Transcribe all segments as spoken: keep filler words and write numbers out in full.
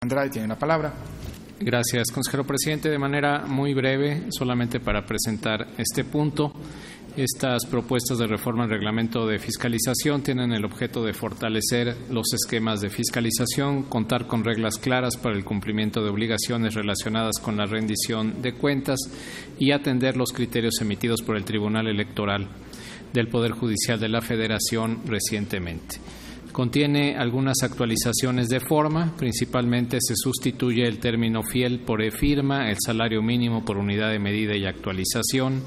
Andrade tiene la palabra. Gracias, consejero presidente. De manera muy breve, solamente para presentar este punto. Estas propuestas de reforma al reglamento de fiscalización tienen el objeto de fortalecer los esquemas de fiscalización, contar con reglas claras para el cumplimiento de obligaciones relacionadas con la rendición de cuentas y atender los criterios emitidos por el Tribunal Electoral del Poder Judicial de la Federación recientemente. Contiene algunas actualizaciones de forma, principalmente se sustituye el término fiel por e-firma, el salario mínimo por unidad de medida y actualización,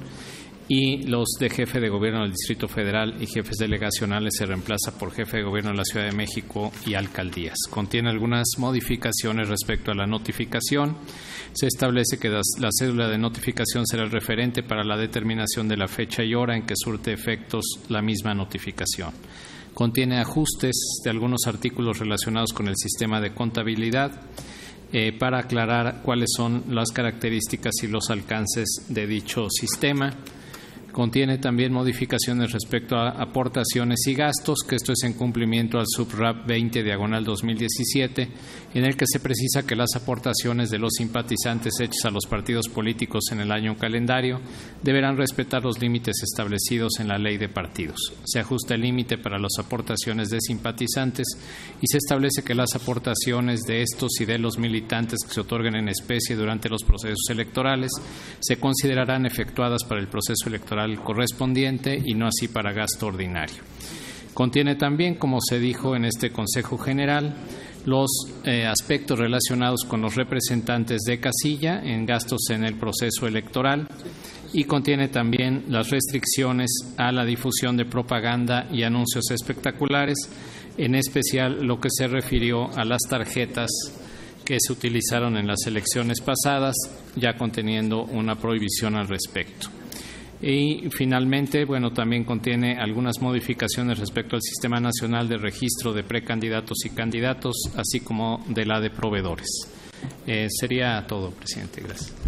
y los de jefe de gobierno del Distrito Federal y jefes delegacionales se reemplaza por jefe de gobierno de la Ciudad de México y alcaldías. Contiene algunas modificaciones respecto a la notificación. Se establece que la cédula de notificación será el referente para la determinación de la fecha y hora en que surte efectos la misma notificación. Contiene ajustes de algunos artículos relacionados con el sistema de contabilidad eh, para aclarar cuáles son las características y los alcances de dicho sistema. Contiene también modificaciones respecto a aportaciones y gastos, que esto es en cumplimiento al SUBRAP veinte diagonal dos mil diecisiete, en el que se precisa que las aportaciones de los simpatizantes hechas a los partidos políticos en el año calendario deberán respetar los límites establecidos en la ley de partidos. Se ajusta el límite para las aportaciones de simpatizantes y se establece que las aportaciones de estos y de los militantes que se otorguen en especie durante los procesos electorales se considerarán efectuadas para el proceso electoral correspondiente y no así para gasto ordinario. Contiene también, como se dijo en este Consejo General, los eh, aspectos relacionados con los representantes de casilla en gastos en el proceso electoral y contiene también las restricciones a la difusión de propaganda y anuncios espectaculares, en especial lo que se refirió a las tarjetas que se utilizaron en las elecciones pasadas, ya conteniendo una prohibición al respecto. Y finalmente, bueno, también contiene algunas modificaciones respecto al Sistema Nacional de Registro de Precandidatos y Candidatos, así como de la de proveedores. Eh, sería todo, presidente. Gracias.